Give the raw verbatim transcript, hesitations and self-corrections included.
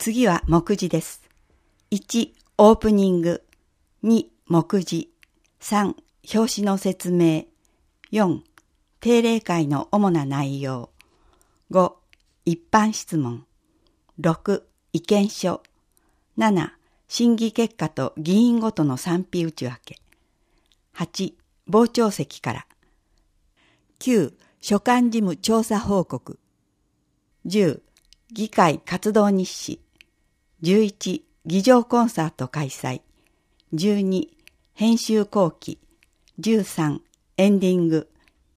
次は目次です。いち、オープニング。に、目次。さん、表紙の説明。よん、定例会の主な内容。ご、一般質問。ろく、意見書。なな、審議結果と議員ごとの賛否内訳。はち、傍聴席から。きゅう、所管事務調査報告。じゅう、議会活動日誌。じゅういち、議場コンサート開催。じゅうに、編集後期。じゅうさん、エンディング。